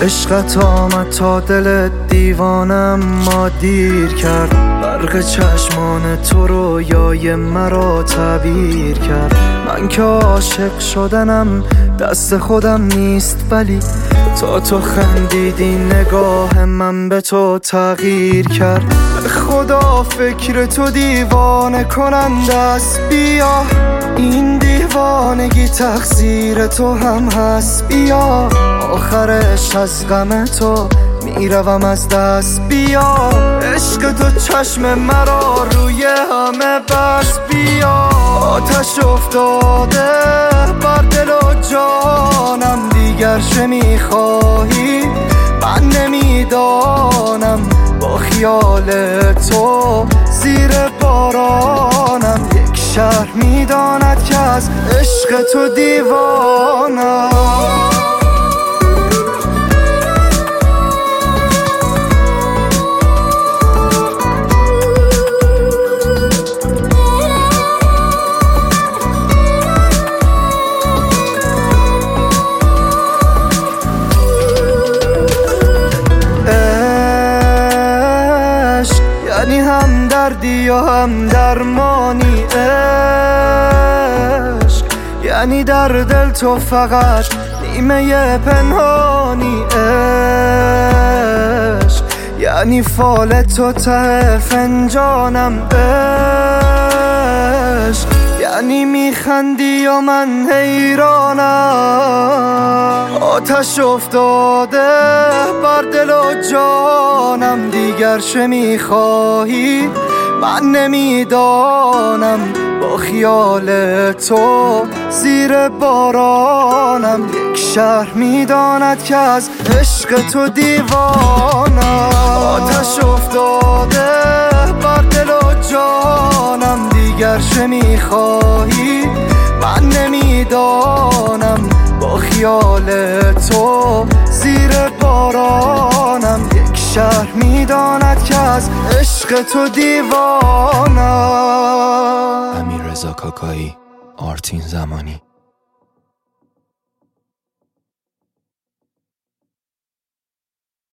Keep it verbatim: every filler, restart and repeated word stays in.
عشقت آمد تا دل دیوانم ما دیر کرد. برق چشمان تو رویای مرا تعبیر کرد. من که عاشق شدنم دست خودم نیست، ولی تا تو خندیدی نگاه من به تو تغییر کرد. به خدا فکر تو دیوانه کننده است، بیا این دیوانگی تقصیر تو هم هست. بیا آخرش از غم تو میروم از دست. بیا عشق تو چشم مرا روی همه بس. بیا آتش افتاده بر دل و جانم، دیگر چه میخواهی من نمیدانم. با خیال تو زیر بارانم، یک شهر میداند که از عشق تو دیوانم. یعنی هم دردی و هم درمانی، عشق یعنی در دل تو فقط نیمه پنهانی. عشق یعنی فال تو ته فنجانم. عشق یعنی میخندی و من حیرانم. آتش افتاده بر دل و جانم، دیگر چه میخواهی من نمیدانم. با خیال تو زیر بارانم، یک شهر میداند که از عشق تو دیوانم. آتش افتاده بر دل و جانم، دیگر چه میخواهی من نمیدانم. با خیال تو زیر بارانم، یک شهر میداند که از عشق تو دیوانم. امیررضا کاکایی، آرتین زمانی.